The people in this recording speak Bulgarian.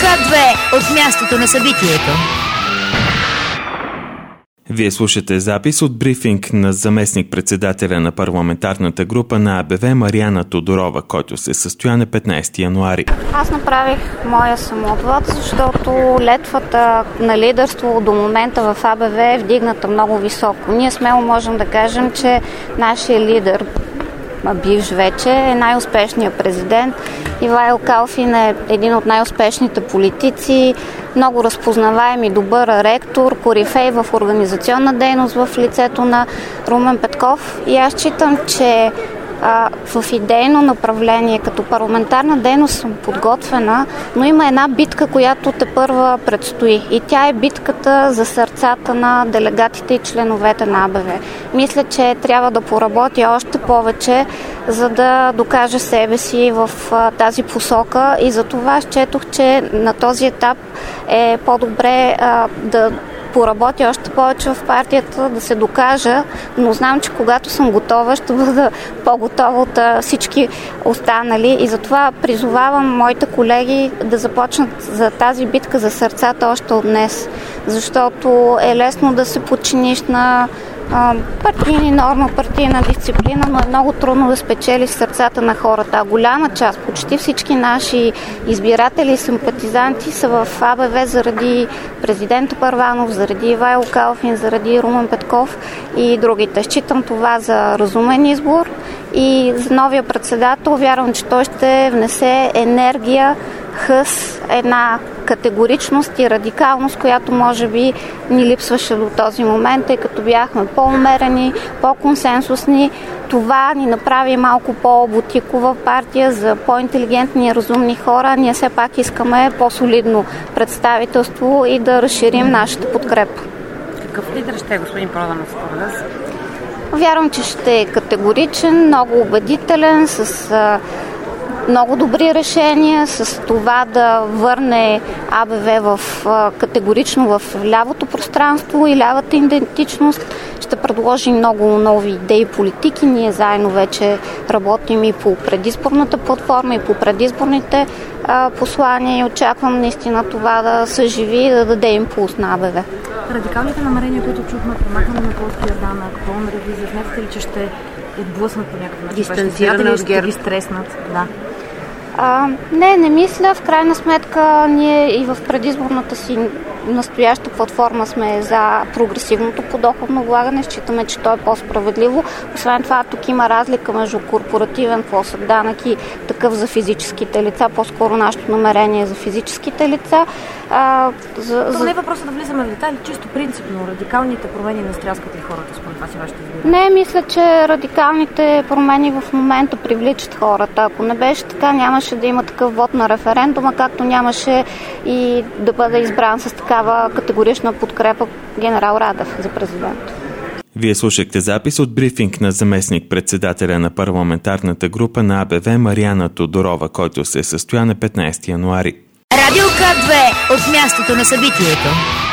К2 от мястото на събитието. Вие слушате запис от брифинг на заместник-председателя на парламентарната група на АБВ Мариана Тодорова, който се състоя на 15 януари. Аз направих моя самоотвод, защото летвата на лидерство до момента в АБВ е вдигната много високо. Ние смело можем да кажем, че нашия лидер, бивш вече, е най-успешният президент. Ивайло Калфин е един от най-успешните политици, много разпознаваем и добър ректор, корифей в организационна дейност в лицето на Румен Петков. И аз считам, че в идейно направление като парламентарна дейност съм подготвена, но има една битка, която тепърва предстои. И тя е битката за сърцата на делегатите и членовете на АБВ. Мисля, че трябва да поработя още повече, за да докаже себе си в тази посока, и за това счетох, че на този етап е по-добре да поработя още повече в партията, да се докажа, но знам, че когато съм готова, ще бъда по-готова от всички останали, и затова призовавам моите колеги да започнат за тази битка за сърцата още от днес, защото е лесно да се подчиниш на партийни норма, партийна дисциплина, но е много трудно да спечелиш сърцата на хората. А голяма част, почти всички наши избиратели и симпатизанти са в АБВ заради президента Първанов, заради Ивайло Калфин, заради Румен Петков и другите. Считам това за разумен избор и за новия председател вярвам, че той ще внесе енергия, хъс, една категоричност и радикалност, която може би ни липсваше до този момент, тъй като бяхме по-умерени, по-консенсусни. Това ни направи малко по-бутикова партия за по-интелигентни и разумни хора. Ние все пак искаме по-солидно представителство и да разширим нашата подкрепа. Какъв лидер ще е господин Проданов според вас? Вярвам, че ще е категоричен, много убедителен, с много добри решения, с това да върне АБВ категорично в лявото пространство и лявата идентичност. Ще предложи много нови идеи и политики. Ние заедно вече работим и по предизборната платформа, и по предизборните послания, и очаквам наистина това да съживи и да даде импулс на АБВ. Радикалните намерения, които чухме, премахване на полския данък, пълна ревизия, смятате ли, че ще отблъснат по някакъв начин? Дистанциране от ГЕРБ. Ще ги стреснат? Да. Не мисля. В крайна сметка ние и в предизборната си настояща платформа сме за прогресивното подоходно влагане. Считаме, че то е по-справедливо. Освен това, тук има разлика между корпоративен плосък данък и такъв за физическите лица. По-скоро нашето намерение е за физическите лица. Това не е въпросът да влизаме в детайли, чисто принципно. Радикалните промени не стряскат ли хората според вас и вашите избиратели? Не, мисля, че радикалните промени в момента привличат хората. Ако не беше така, нямаше да има такъв вод на референдума, както нямаше и да бъде избран с такава категорична подкрепа генерал Радев за президент. Вие слушахте запис от брифинг на заместник-председателя на парламентарната група на АБВ Мариана Тодорова, който се състоя на 15 януари. Радио К2 от мястото на събитието.